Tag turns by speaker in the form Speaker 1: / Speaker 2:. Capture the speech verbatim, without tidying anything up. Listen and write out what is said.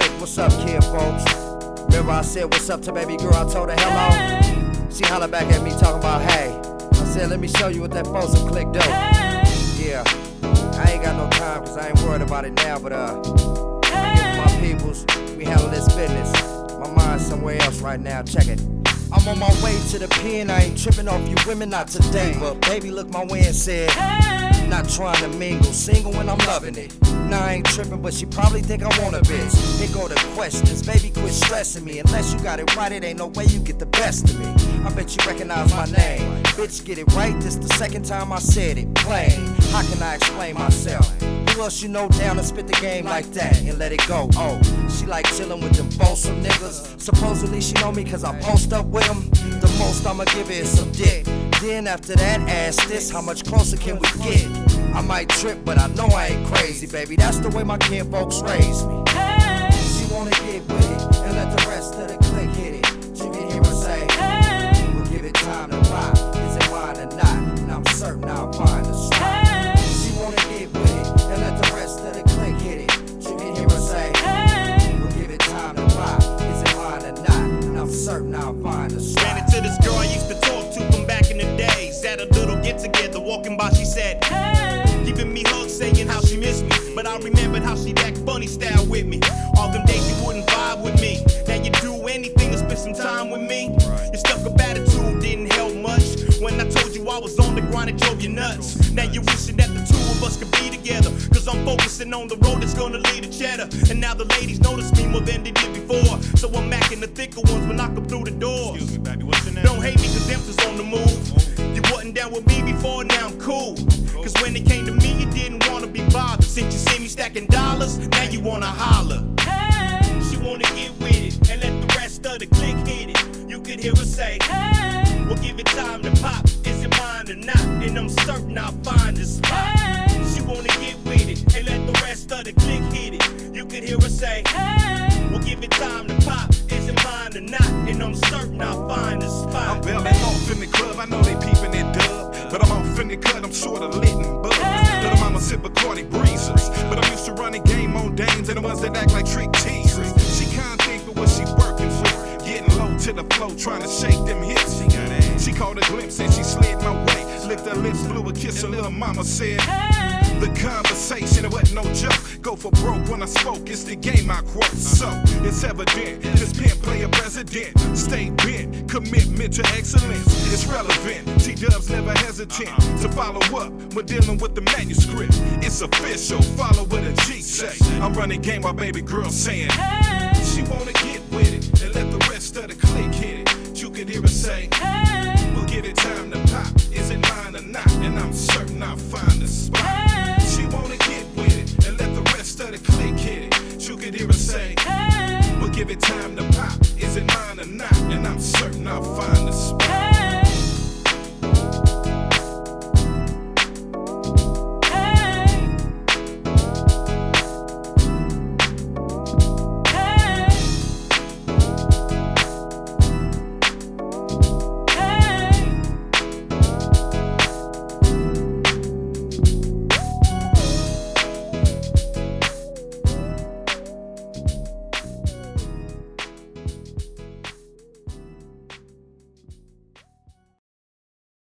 Speaker 1: click. What's up, kid, folks? Remember I said what's up to baby girl, I told her hello? She holler back at me talking about hey. I said let me show you what that Folsom click do. Yeah, I ain't got no time cause I ain't worried about it now, but uh, my peoples, we handle this business. My mind's somewhere else right now, check it. I'm on my way to the pen, I ain't tripping off you women, not today. But baby looked my way and said, not trying to mingle, single when I'm loving it. Nah, I ain't tripping, but she probably think I want a bitch. Here go the questions, baby quit stressing me. Unless you got it right, it ain't no way you get the best of me. I bet you recognize my name. Bitch, get it right, this the second time I said it, plain. How can I explain myself? Who else you know down to spit the game like that and let it go? Oh, she like chillin' with them Folsom niggas. Supposedly she know me cause I post up with them. The most I'ma give her is some dick. Then after that, ask this, how much closer can we get? I might trip, but I know I ain't crazy, baby. That's the way my kin folks raised me. She wanna get with it and let the rest of the clique hit it. She can hear her say, we'll give it time to pop. Is it mine or not? And I'm certain I'll find a spot. She wanna get with it and let the rest of the clique hit it. She can hear her say, we'll give it time to pop. Is it mine or not? And I'm certain I'll find a spot.
Speaker 2: Ran into this girl I used to talk to from back in the days. At a little get together, walking by, she said, giving me hugs, saying how she missed me. But I remembered how she act funny style with me. All them days you wouldn't vibe with me. Now you do anything to spend some time with me. Your stuck-up attitude didn't help much. When I told you I was on the grind, it drove you nuts. Now you're wishing that the two of us could be together. Cause I'm focusing on the road that's gonna lead to cheddar. And now the ladies notice me more than they did before. So I'm macking the thicker ones when I come through the door.
Speaker 3: Excuse me, baby, what's your name?
Speaker 2: Don't hate me cause them is on the move. You wasn't down with me before, now I'm cool. Cause when it came to me, you didn't wanna be bothered. Since you see me stacking dollars, now you wanna holler. She wanna get with it and let the rest of the clique hit it. You could hear her say, we'll give it time to pop. Is it mine or not? And I'm certain I'll find a spot. She wanna get with it and let the rest of the clique hit it. You could hear her say, we'll give it time to pop. Is it mine or not? And I'm certain I'll find a spot.
Speaker 3: I'm belling off in the club, I know they peeping that dub. But I'm off in the cut, I'm sorta lit and bugged. Little mama sip Bacardi breezers. But I'm used to running game on dames and the ones that act like trick teasers. She can't think of what she working with. Getting low to the flow, trying to shake them hips. She caught a glimpse and she slid my way. Licked her lips, blew a kiss, her little mama said, the conversation, it wasn't no joke. Go for broke when I spoke, it's the game I quote. So, it's evident, this pimp play a president. Stay bent, commitment to excellence. It's relevant, T-Dubs never hesitant to follow up when dealing with the manuscript. It's official, follow what a G say. I'm running game while baby girl saying, she wanna get with it and let the rest of the clique hit it. You could hear her say, we'll give it time to pop. Is it mine or not? And I'm certain I'll find a spot. She wanna get with it and let the rest of the clique hit it. You could hear her say, we'll give it time to pop. Is it mine or not? And I'm certain I'll find